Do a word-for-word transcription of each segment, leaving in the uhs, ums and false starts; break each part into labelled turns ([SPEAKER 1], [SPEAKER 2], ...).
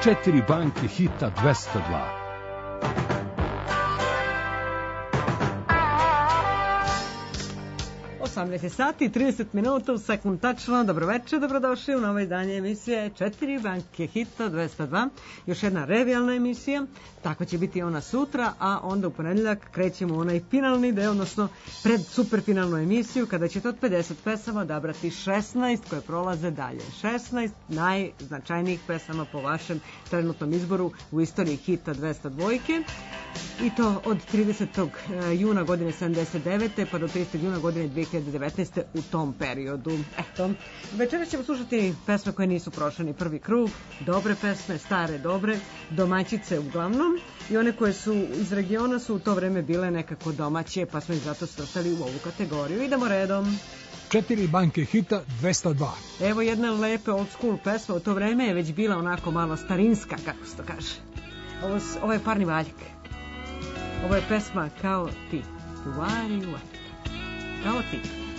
[SPEAKER 1] Četiri banke hita dvesta dva.
[SPEAKER 2] osamnaest sati i trideset minuta, sekund tačno. Dobroveče, dobrodošli u novo izdanje emisije Četiri banke hita dvesta dva. Još jedna revijalna emisija, tako će biti ona sutra, a onda u ponedeljak krećemo u onaj finalni deo, odnosno pred superfinalnu emisiju, kada ćete od pedeset pesama odabrati šesnaest koje prolaze dalje. šesnaest najznačajnijih pesama po vašem trenutnom izboru u istoriji hita dvesta dva. I to od tridesetog juna godine sedamdeset devete pa do tridesetog juna godine dve hiljade devetnaeste u tom periodu. Eto, večera ćemo slušati pesme koje nisu prošle ni prvi krug, dobre pesme, stare, dobre, domaćice uglavnom, i one koje su iz regiona su u to vreme bile nekako domaće, pa smo ih zato svrstali u ovu kategoriju. Idemo redom.
[SPEAKER 3] Četiri banke hita dvesta dva.
[SPEAKER 2] Evo jedna lepe old school pesma, u to vreme je već bila onako malo starinska, kako se to kaže. Ovo, ovo je Parni Valjak. Ovo je pesma Kao ti. Vari, vari. Kao ti.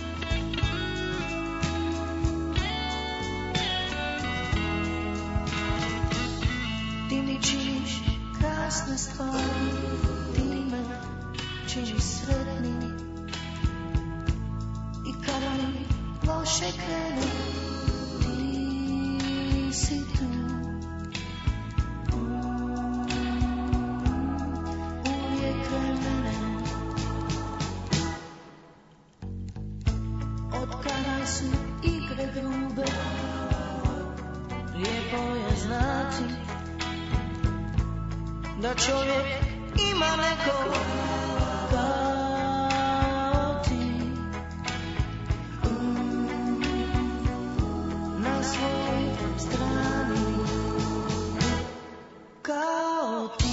[SPEAKER 4] Ti mi činiš krasne stvari, ti me činiš sretni, i kada mi loše krene, ti si tu. Su igre grube, lijepo je znati da čovjek ima nekog kao ti na svojoj strani, kao ti,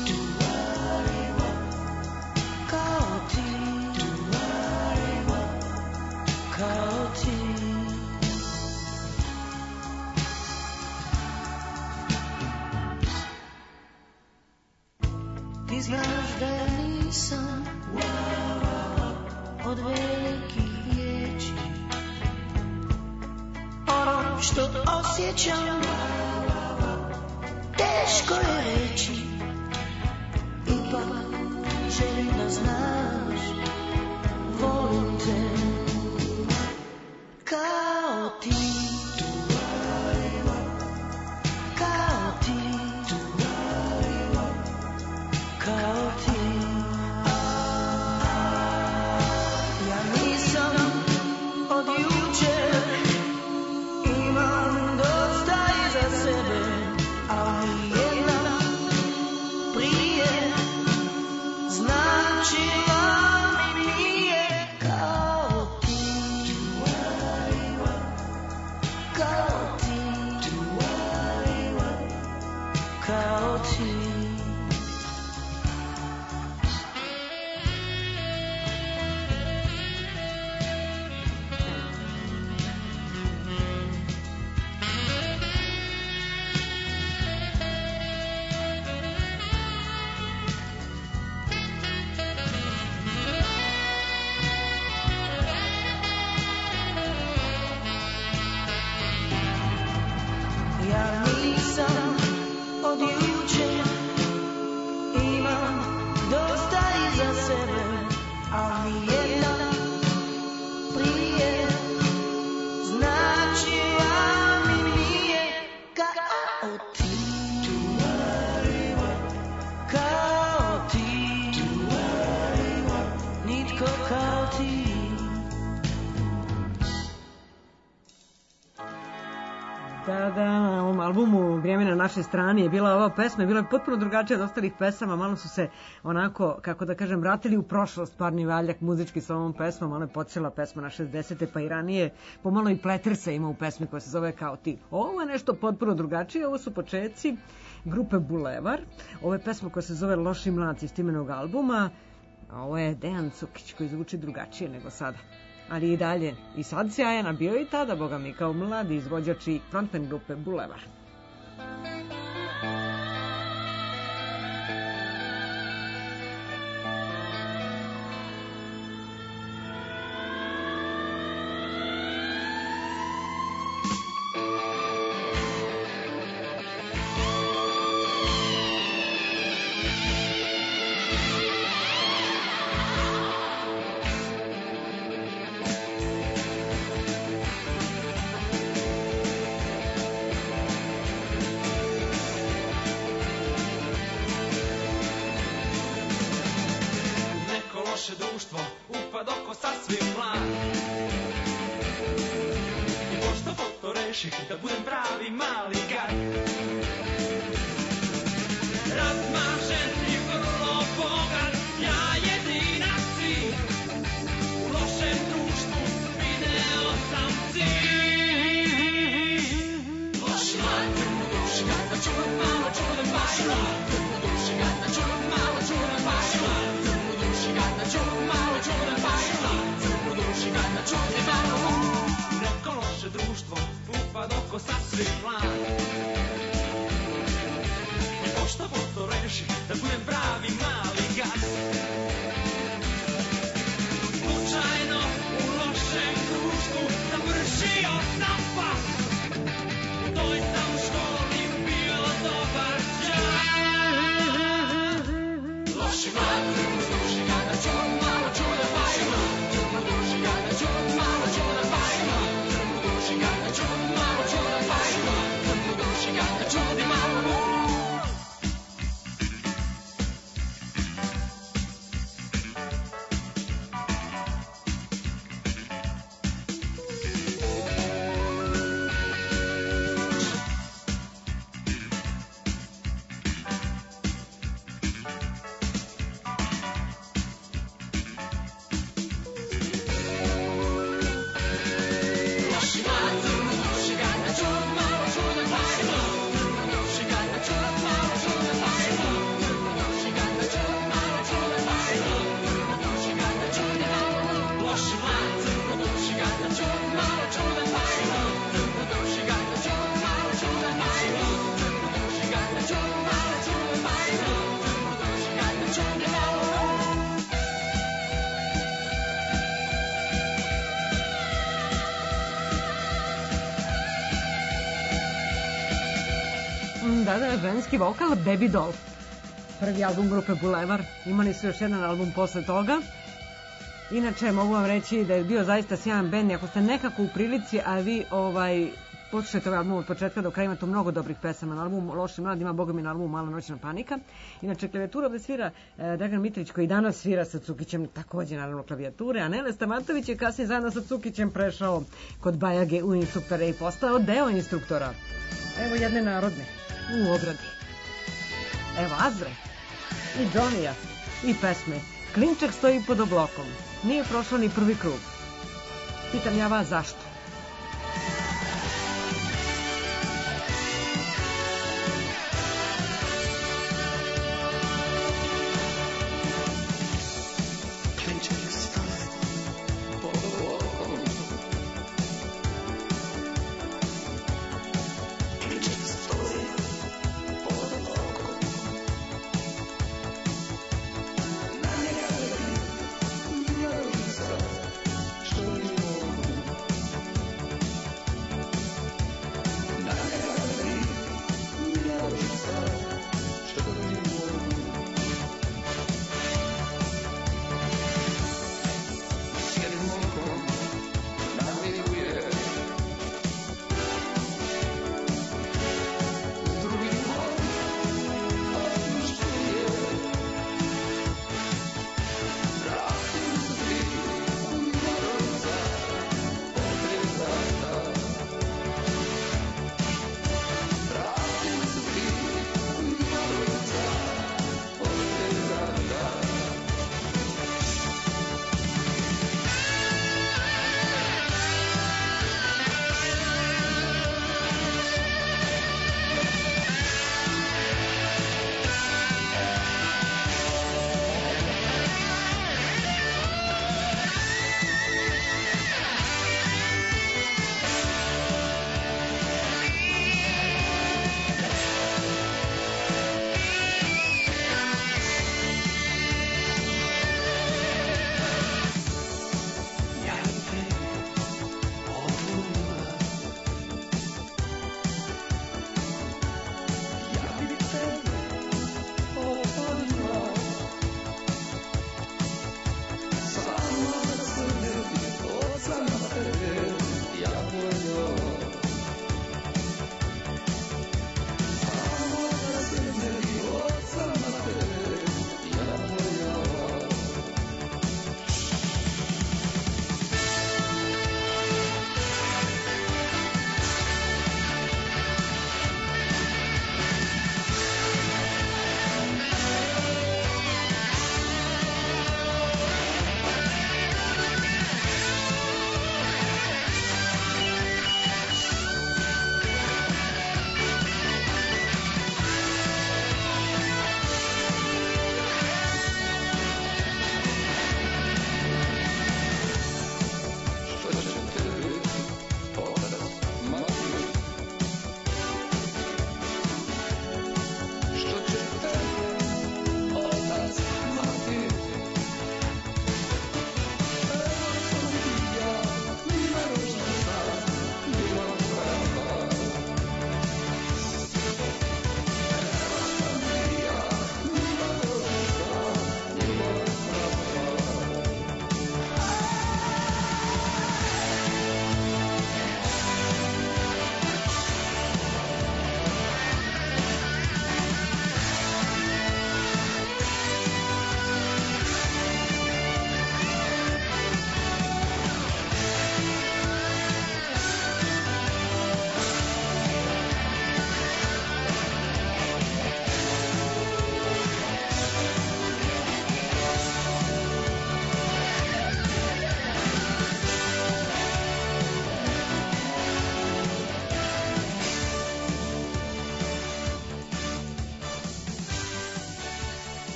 [SPEAKER 4] kao ti, kao ti. Ti znaš da ja nisam od velikih riječi, ono što osjećam teško je reći, ipak želim da znaš, volim te kao ti, kao ti, kao ti. Ja nisam od jučer, imam dosta iza sebe, ali jedna prije značila mi nije kao ti, kao ti, kao ti. Ja nisam od jučer, imam dosta iza sebe, ali jedna prije značila mi nije kao ti, kao ti, nitko kao ti.
[SPEAKER 2] Da, da, na ovom albumu Vrijeme na našoj strani je bila ova pesma, je bila potpuno drugačija od ostalih pesama, malo su se onako, kako da kažem, vratili u prošlost Parni Valjak muzički sa ovom pesmom, ona je podsjela pesma na šezdesete pa i ranije, pomalo i Pletersa ima u pesmi koja se zove Kao ti. Ovo je nešto potpuno drugačije, ovo su početci grupe Bulevar, ovo je pesma koja se zove Loši mladci iz imenog albuma, a ovo je Dejan Cukić koji zvuči drugačije nego sada. Ali i dalje, i sad sjajan, a bio i tada, boga mi, kao mladi izvođač i frontman grupe Bulevar.
[SPEAKER 5] reši da budem pravi mali gad. Razmažen i vrlo bogat, ja jedinac cilj. U lošem društvu video sam cilj. Loši mlad, drmu duši, kada čudan, malo čudan, baš mlad. Drmu duši, kada čudan, malo čudan, baš mlad. Drmu duši, kada čudan, malo čudan, baš mlad. Drmu duši, kada čudan, malo neko loše društvo upad oko sasvim mlad. I pošto to reši da budem pravi mali gad. Slučajno u lošem društvu završio sam pas. U toj sam školi bio dobar đak. Loši mlad, drmu duši, kada čudan, malo čudan, baš mlad. Drmu duši, kada čudan, malo čudan, baš mlad. Drmu duši, kada čudan, malo čudan, baš mlad. Drmu duši, kada čudan, malo čudan.
[SPEAKER 2] Da, da, ženski vokal, Baby Doll. Prvi album grupe Bulevar. Imali su još jedan album posle toga. Inače, mogu vam reći da je bio zaista sjajan bend. Ako ste nekako u prilici, a vi ovaj, počnete ovaj album od početka do kraja, ima tu mnogo dobrih pesama. Na albumu Loši mlad ima, boga mi, na albumu Mala noćna panika. Inače, klavijatura ovde svira eh, Dragan Mitrović, koji danas svira sa Cukićem, takođe naravno klavijature, a Nele Stamatović je kasnije zajedno sa Cukićem prešao kod Bajage u instruktore i postao deo instruktora. Evo jedne narodne u obradi. Evo Azre i Džonija i pesme. Klinček stoji pod oblokom. Nije prošao ni prvi krug. Pitam ja vas zašto?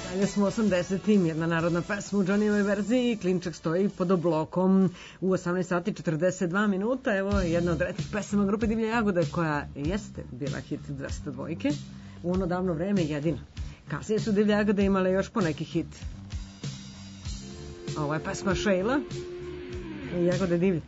[SPEAKER 2] Dalje smo osamdesetim, jedna narodna pesma u Johnnyjevoj verziji, Klinček stoji pod oblokom u osamnaest sati četrdeset dva minuta. Evo jedna od retkih pesama grupe Divlje jagode koja jeste bila hit dvesta dvojke u ono davno vreme jedina. Kasnije su Divlje jagode imale još po neki hit. Ovo je pesma Sheila i Jagode divlje.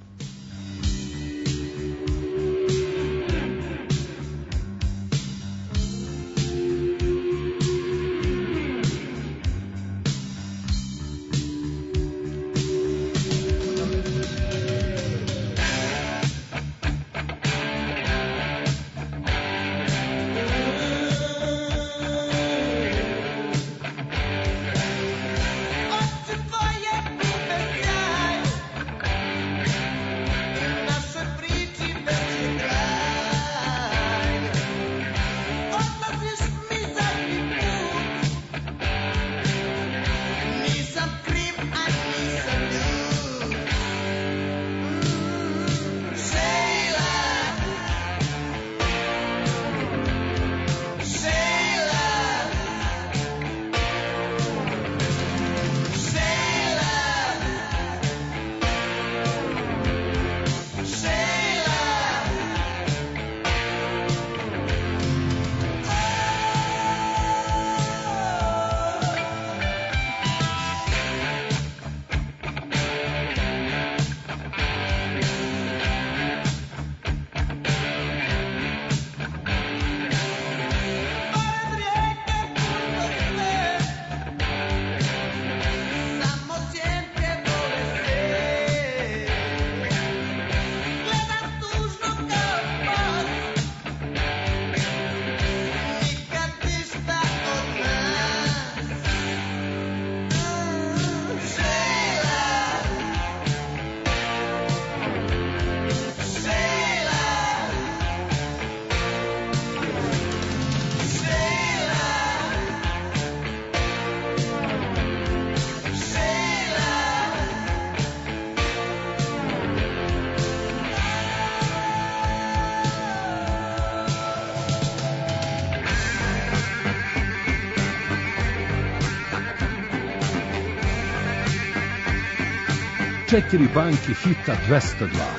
[SPEAKER 1] Četiri banke hita dvesta dva.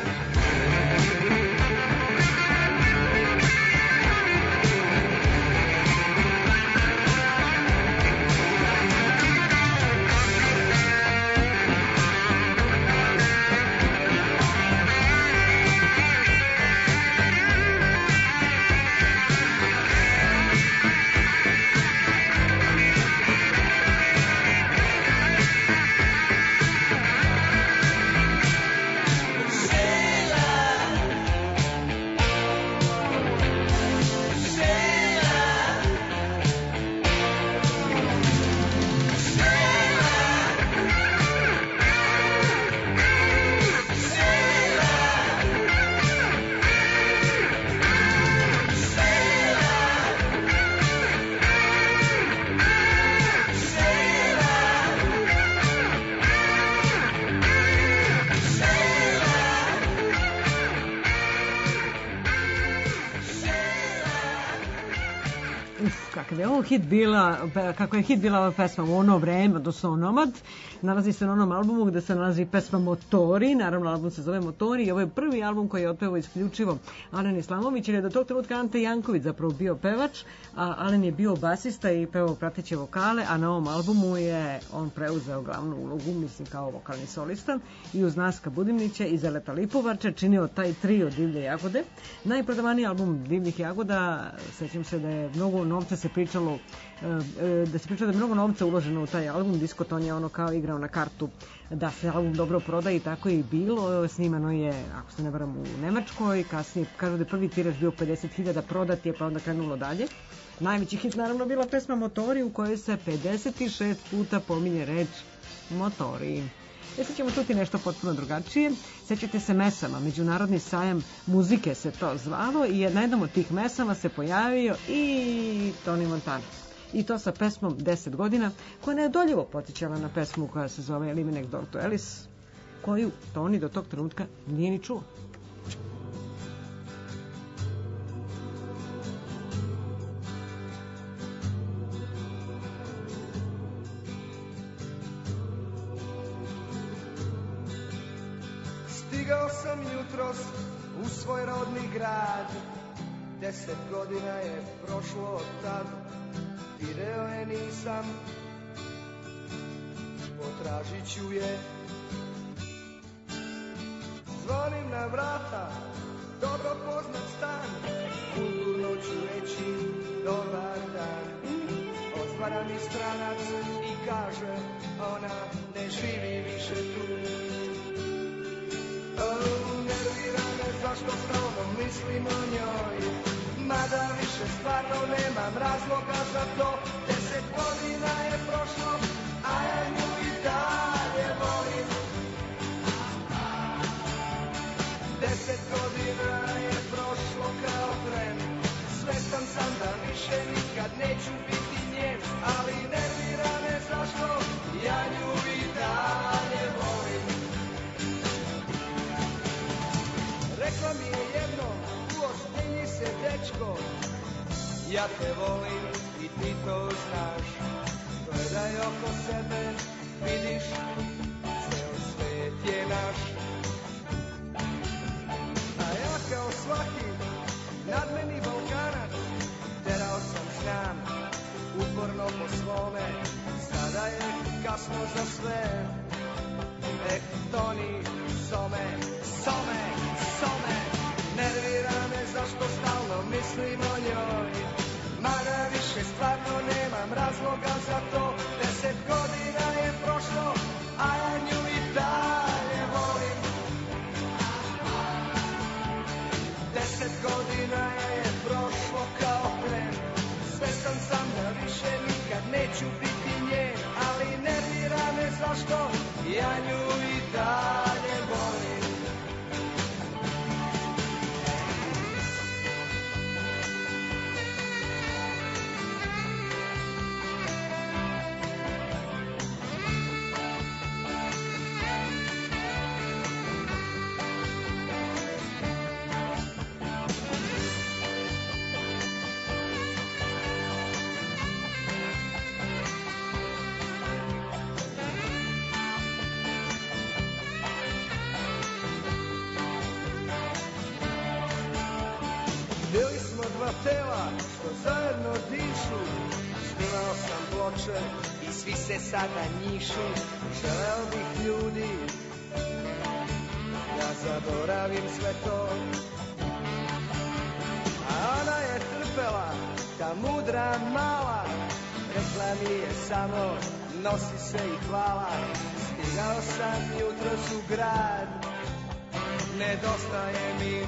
[SPEAKER 2] Hit bila, kako je hit bila ova pesma u ono vreme, odnosno Nomad, nalazi se na onom albumu gde se nalazi pesma Motori, naravno album se zove Motori i ovo je prvi album koji je otpevao isključivo Alen Islamović, jer je do tog trenutka Ante Janković zapravo bio pevač, a Alen je bio basista i pevao prateće vokale, a na ovom albumu je on preuzeo glavnu ulogu, mislim kao vokalni solista, i uz Naska Budimnića i Zeleta Lipovača činio taj trio Divlje jagode. Najprodavaniji album Divljih jagoda, sećam se da je mnogo novca se pričalo, da se pričalo da je mnogo novca uloženo u taj album. Diskoton je ono kao igrao na kartu da se album dobro proda i tako je i bilo. Snimano je, ako se ne varam, u Nemačkoj, kasnije kažu da je prvi tiraž bio pedeset hiljada, prodat je pa onda krenulo dalje. Najveći hit naravno bila pesma Motori u kojoj se pedeset šest puta pominje reč motori. E sad ćemo čuti nešto potpuno drugačije. Sećate se mesama, Međunarodni sajam muzike se to zvalo i na jednom od tih mesama se pojavio i Tony Montana. I to sa pesmom deset godina, koja neodoljivo podsjećala na pesmu koja se zove Living Next Door to Alice, koju Tony do tog trenutka nije ni čuo.
[SPEAKER 6] Stigao sam jutros u svoj rodni grad, deset godina je prošlo od tad, video je nisam, potražit ću je. Zvonim na vrata, dobro poznat stan, ugodno ću reći dobar dan. Otvara mi stranac i kaže, ona ne živi više tu. Oh, nervira me zašto stalno mislim o njoj, mada više stvarno nemam razloga za to. Deset godina je prošlo, a ja nju i dalje volim. Deset godina je prošlo kao tren, svestan sam da više nikad neću biti njen, ali nervira me zašto ja nju i dalje volim. Rekla mi je jednom, uozbilji se dečko, ja te volim i ti to znaš. Gledaj oko sebe, vidiš, ceo svet je naš. A ja kao svaki nadmeni Balkanac, terao sam znam, uporno po svome, sada je kasno za sve. Eh, Toni, some, some, some, nervira me zašto stalno mislim o njoj, mada više stvarno nemam razloga za to. Deset godina je prošlo, a ja nju i dalje volim. Deset godina je prošlo kao tren, svestan sam da više nikad neću biti njen, ali nervira me zašto ja nju i dalje volim. Bili smo dva tela što zajedno dišu, snimao sam ploče i svi se sada njišu. Želeo bih ljudi da zaboravim sve to, a ona je trpela, ta mudra mala, rekla mi je samo nosi se i hvala. Stigao sam jutros u grad, nedostaje mi.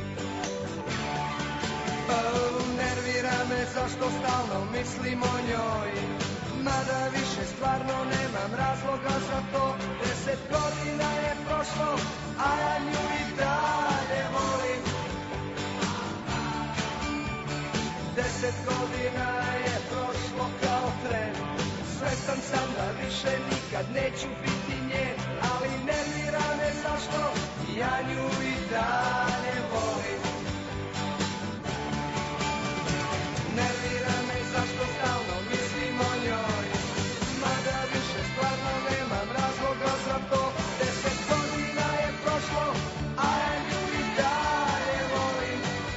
[SPEAKER 6] Oh, nervira me zašto stalno mislim o njoj, mada više stvarno nemam razloga za to. Deset godina je prošlo, a ja nju i dalje volim. Deset godina je prošlo kao tren, svestan sam da više nikad neću biti njen, ali nervira me zašto ja nju i dalje volim. Nervira me zašto stalno mislim o njoj, mada više stvarno nemam razloga za to. Deset godina je prošlo, a ja nju i dalje volim.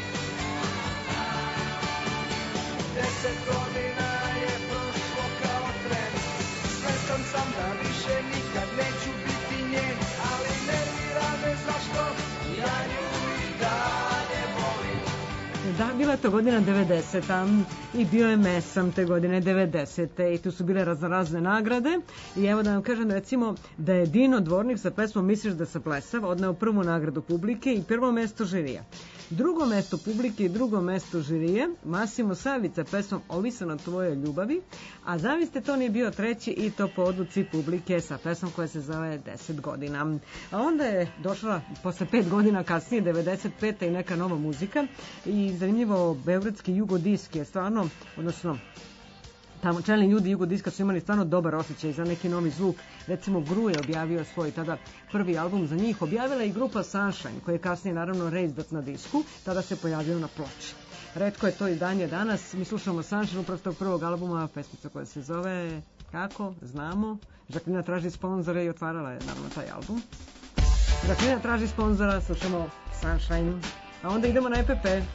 [SPEAKER 6] Deset godina je prošlo kao tren, svestan sam da više nikad neću biti njen, ali nervira me zašto ja nju i dalje volim.
[SPEAKER 2] Da, bila je to godina devedeseta i bio je Mesam te godine devedesete i tu su bile raznorazne nagrade i evo da vam kažem recimo da je Dino Dvornik sa pesmom Misliš da se plesav odneo prvu nagradu publike i prvo mesto žirija. Drugo mesto publike i drugo mesto žirije Massimo Savić sa pesmom Ovisno na tvojoj ljubavi, a zaviste to nije bio treći i to po odluci publike sa pesmom koja se zove deset godina. A onda je došla posle pet godina kasnije devedeset peta i neka nova muzika i zanimljivo beogradski jugodisk je stvarno, odnosno tamo čelni ljudi jugodiska su imali stvarno dobar osjećaj za neki novi zvuk. Recimo Gru je objavio svoj tada prvi album za njih, objavila i grupa Sunshine koja je kasnije naravno reizdat na disku, tada se pojavio na ploči. Retko je to izdanje danas, mi slušamo Sunshine upravo tog prvog albuma, pesmica koja se zove kako, znamo, Žaklina traži sponzore i otvarala je naravno taj album. Grafina traži sponzora, slušamo Sunshine, a onda idemo na E P P.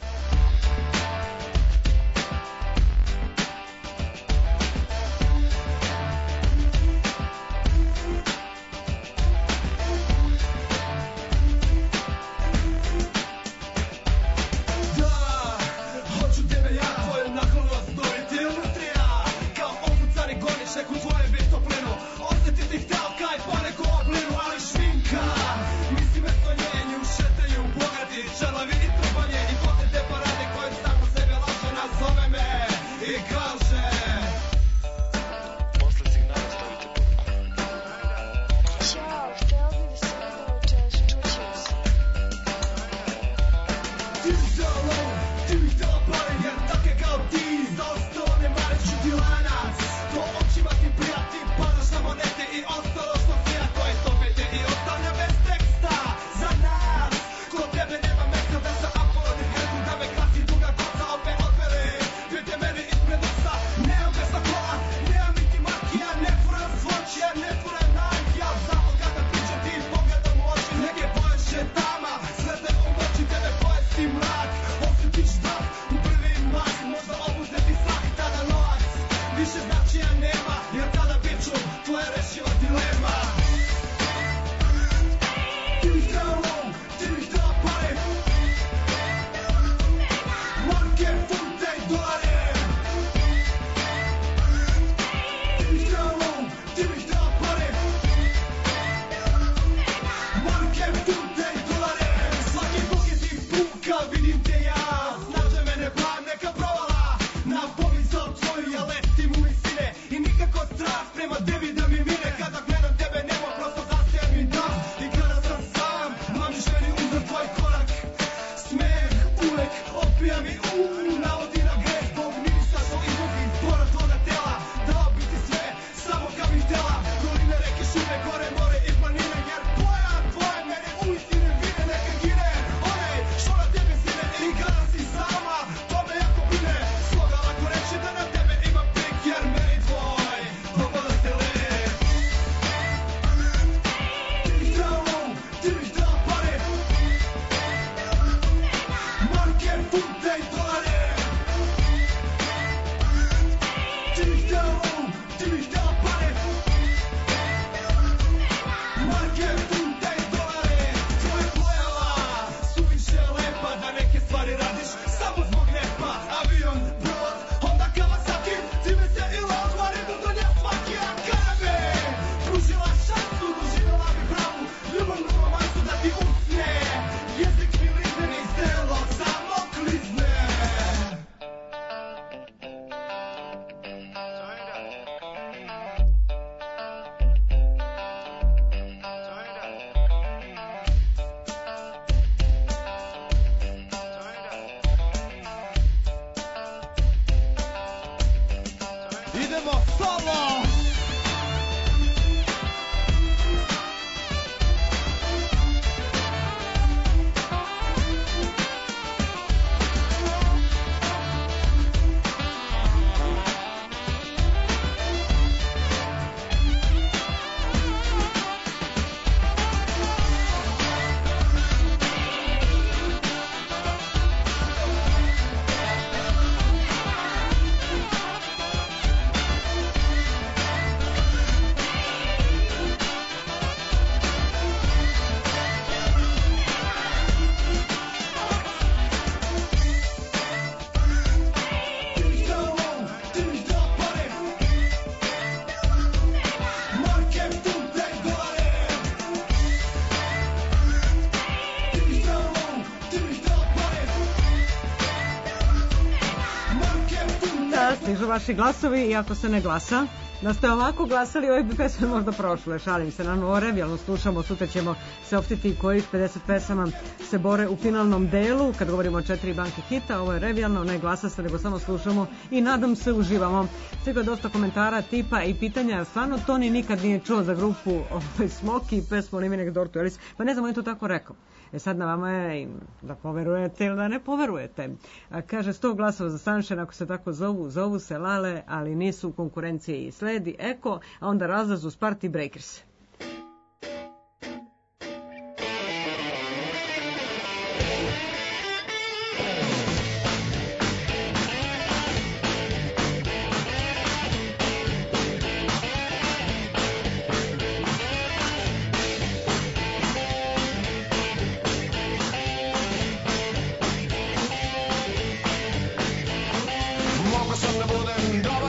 [SPEAKER 2] Stižu vaši glasovi i ako se ne glasa, da ste ovako glasali, ove bi pesme možda prošle, šalim se, na novo revijalno slušamo, sutra ćemo se opštiti kojih pedeset pesama se bore u finalnom delu, kad govorimo o četiri banke hita, ovo je revijalno, ne glasa se, nego samo slušamo i nadam se uživamo. Stiglo je dosta komentara tipa i pitanja, stvarno Toni nikad nije čuo za grupu ovaj, Smoki i pesmu Living Door to Alice, pa ne znam, on je to tako rekao. E sad na vama je da poverujete ili da ne poverujete. A kaže sto glasova za Sunshine, ako se tako zovu, zovu se Lale, ali nisu u konkurenciji i sledi Eko, a onda razlaz uz Party Breakers.
[SPEAKER 7] ne budem dobro